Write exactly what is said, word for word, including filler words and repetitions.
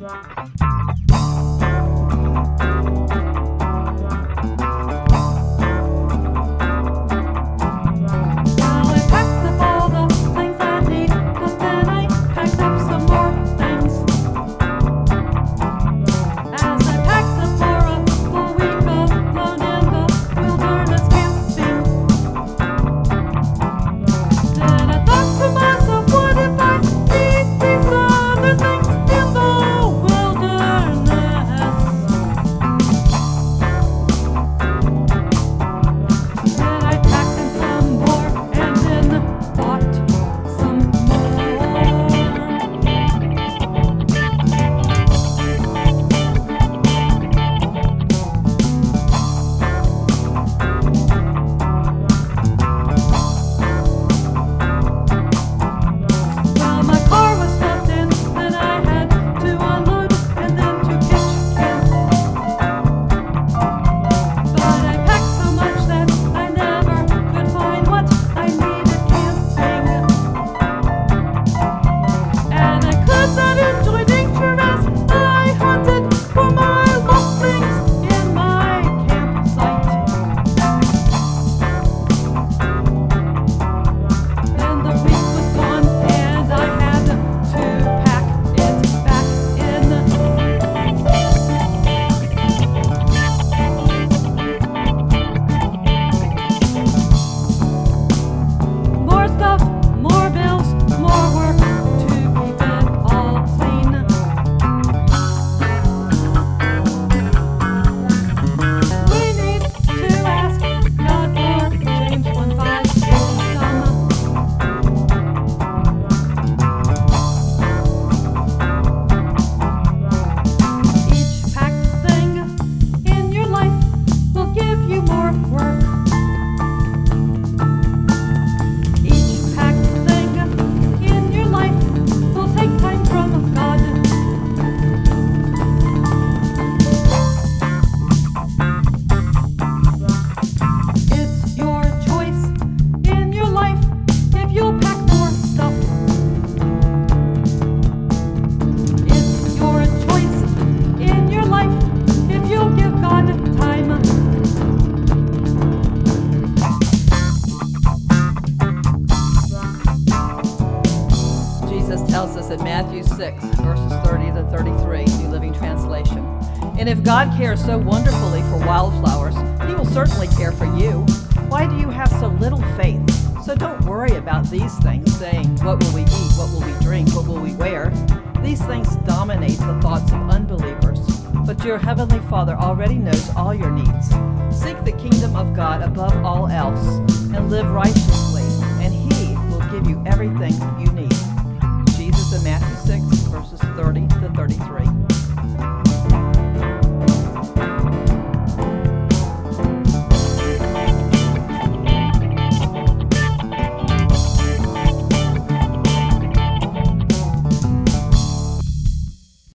in Matthew six, verses thirty to thirty-three, New Living Translation. And if God cares so wonderfully for wildflowers, he will certainly care for you. Why do you have so little faith? So don't worry about these things, saying, what will we eat? What will we drink? What will we wear? These things dominate the thoughts of unbelievers. But your heavenly Father already knows all your needs. Seek the kingdom of God above all else and live righteously, and he will give you everything you need. Jesus in Matthew six, verses thirty